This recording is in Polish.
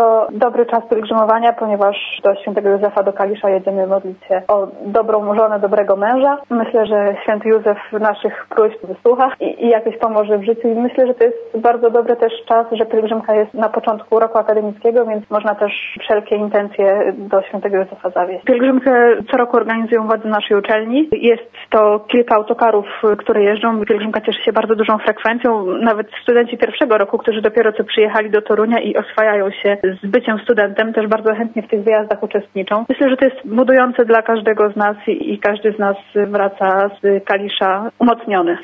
to dobry czas pielgrzymowania, ponieważ do świętego Józefa, do Kalisza jedziemy modlić się o dobrą żonę, dobrego męża. Myślę, że święty Józef naszych próśb wysłucha i jakoś pomoże w życiu. I myślę, że to jest bardzo dobry też czas, że pielgrzymka jest na początku roku akademickiego, więc można też wszelkie intencje do świętego Józefa zawieźć. Pielgrzymkę co roku organizują władze naszej uczelni. Jest to kilka autokarów, które jeżdżą. Pielgrzymka cieszy się bardzo dużą frekwencją. Nawet studenci pierwszego roku, którzy dopiero co przyjechali do Torunia i oswajają się z byciem studentem, też bardzo chętnie w tych wyjazdach uczestniczą. Myślę, że to jest budujące dla każdego z nas i każdy z nas wraca z Kalisza umocniony.